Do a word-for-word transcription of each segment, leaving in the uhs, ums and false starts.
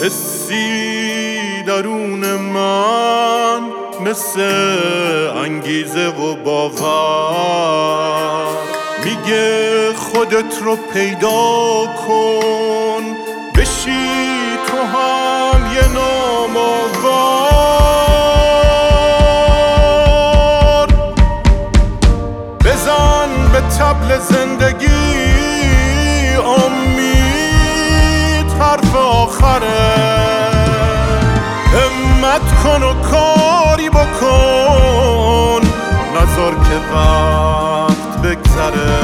حسی درون من مثل انگیزه و باور میگه خودت رو پیدا کن، بشی تو هم یه نام‌آور. بزن به طبل زندگی امید حرف آخره، همت کن و کاری بکن، نذار که وقت بگذره.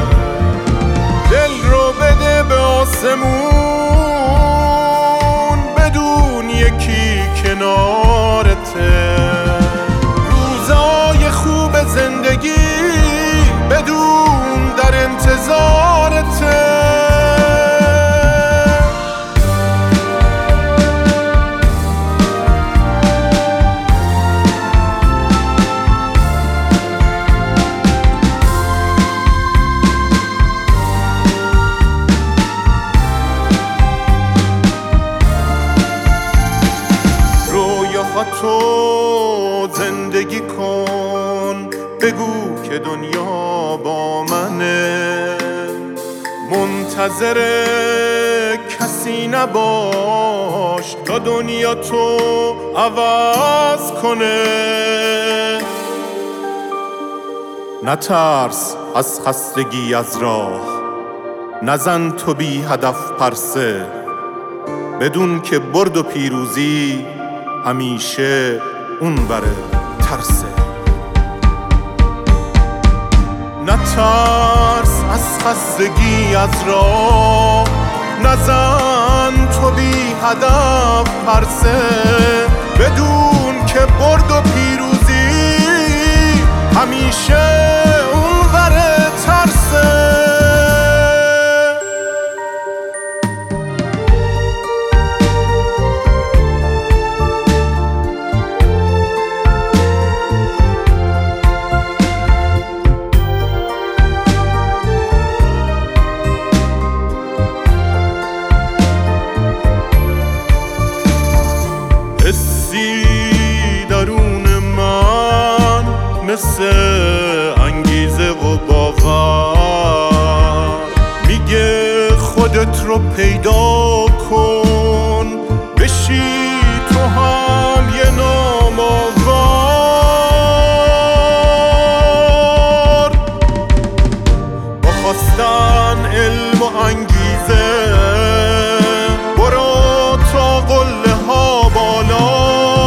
دل رو بده به آسمون، بدون یکی کنارته. روزای خوب زندگی بدون در انتظارته. تو زندگی کن، بگو که دنیا با منه، منتظر کسی نباش تا دنیا تو عوض کنه. نترس از خستگی از راه، نزن تو بی هدف پرسه، بدون که برد و پیروزی همیشه اون بره ترسه. نترس از خستگی از راه، نزن تو بی هدف پرسه، بدون که برد و پیروزی همیشه اون بره ترسه. حسی درون من مثل انگیزه و باور میگه خودت رو پیدا کن، بشی تو هم یه نام‌آور. با خواستن علم و انگیزه برو تا قله ها بالا.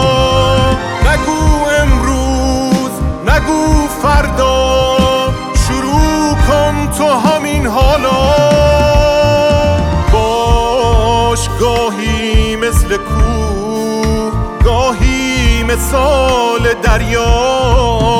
نگو امروز، نگو فردا، شروع کن تو همین حالا. باش گاهی مثل کوه، گاهی مثال دریا.